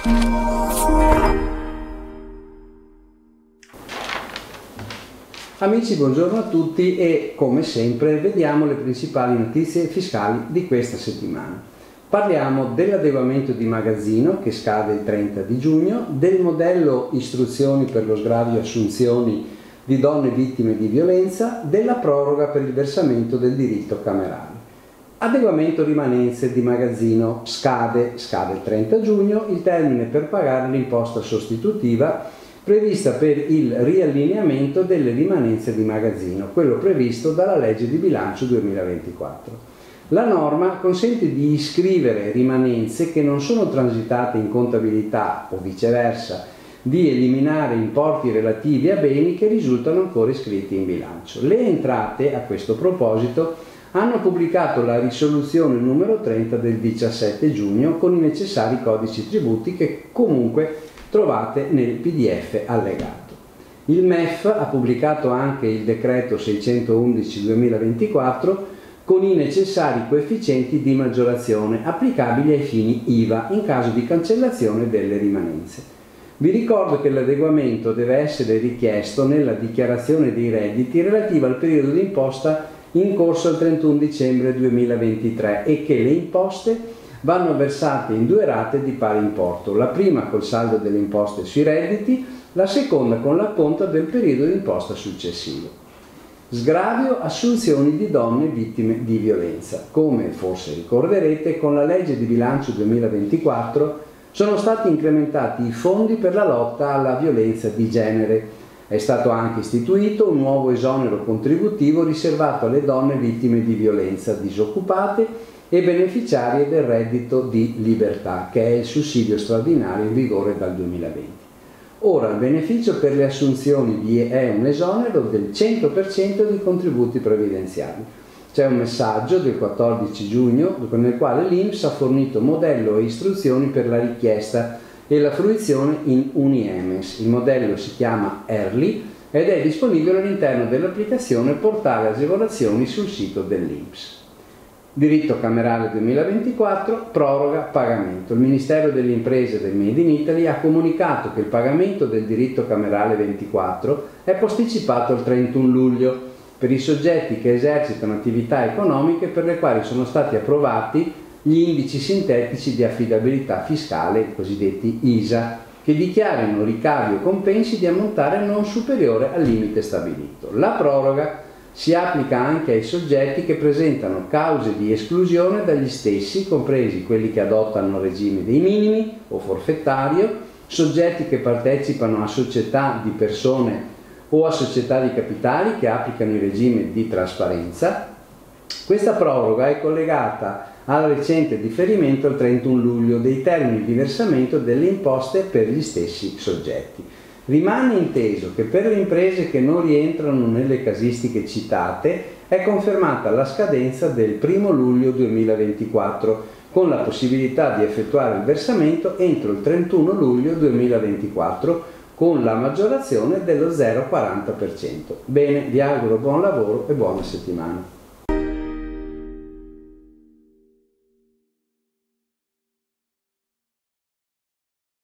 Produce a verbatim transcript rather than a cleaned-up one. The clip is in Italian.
Amici, buongiorno a tutti e come sempre vediamo le principali notizie fiscali di questa settimana. Parliamo dell'adeguamento di magazzino che scade il trenta di giugno, del modello istruzioni per lo sgravio assunzioni di donne vittime di violenza, della proroga per il versamento del diritto camerale. Adeguamento rimanenze di magazzino scade, scade il trenta giugno, il termine per pagare l'imposta sostitutiva prevista per il riallineamento delle rimanenze di magazzino, quello previsto dalla legge di bilancio duemilaventiquattro. La norma consente di iscrivere rimanenze che non sono transitate in contabilità o viceversa, di eliminare importi relativi a beni che risultano ancora iscritti in bilancio. Le entrate, a questo proposito, hanno pubblicato la risoluzione numero trenta del diciassette giugno con i necessari codici tributi che comunque trovate nel P D F allegato. Il M E F ha pubblicato anche il decreto seicentoundici duemilaventiquattro con i necessari coefficienti di maggiorazione applicabili ai fini I V A in caso di cancellazione delle rimanenze. Vi ricordo che l'adeguamento deve essere richiesto nella dichiarazione dei redditi relativa al periodo di imposta in corso al trentuno dicembre duemilaventitré e che le imposte vanno versate in due rate di pari importo, la prima col saldo delle imposte sui redditi, la seconda con l'acconto del periodo di imposta successivo. Sgravio assunzioni di donne vittime di violenza. Come forse ricorderete, con la legge di bilancio duemilaventiquattro sono stati incrementati i fondi per la lotta alla violenza di genere. È stato anche istituito un nuovo esonero contributivo riservato alle donne vittime di violenza disoccupate e beneficiarie del reddito di libertà, che è il sussidio straordinario in vigore dal duemilaventi. Ora il beneficio per le assunzioni è un esonero del cento per cento di contributi previdenziali. C'è un messaggio del quattordici giugno nel quale l'I N P S ha fornito modello e istruzioni per la richiesta e la fruizione in Uniemes. Il modello si chiama Early ed è disponibile all'interno dell'applicazione Portale Agevolazioni sul sito dell'I N P S. Diritto camerale duemilaventiquattro, proroga pagamento. Il Ministero delle Imprese del Made in Italy ha comunicato che il pagamento del diritto camerale ventiquattro è posticipato al trentuno luglio per i soggetti che esercitano attività economiche per le quali sono stati approvati gli indici sintetici di affidabilità fiscale, i cosiddetti I S A, che dichiarano ricavi o compensi di ammontare non superiore al limite stabilito. La proroga si applica anche ai soggetti che presentano cause di esclusione dagli stessi, compresi quelli che adottano il regime dei minimi o forfettario, soggetti che partecipano a società di persone o a società di capitali che applicano il regime di trasparenza. Questa proroga è collegata al recente differimento al trentuno luglio dei termini di versamento delle imposte per gli stessi soggetti. Rimane inteso che per le imprese che non rientrano nelle casistiche citate è confermata la scadenza del primo luglio duemilaventiquattro con la possibilità di effettuare il versamento entro il trentuno luglio duemilaventiquattro con la maggiorazione dello zero virgola quaranta per cento. Bene, vi auguro buon lavoro e buona settimana.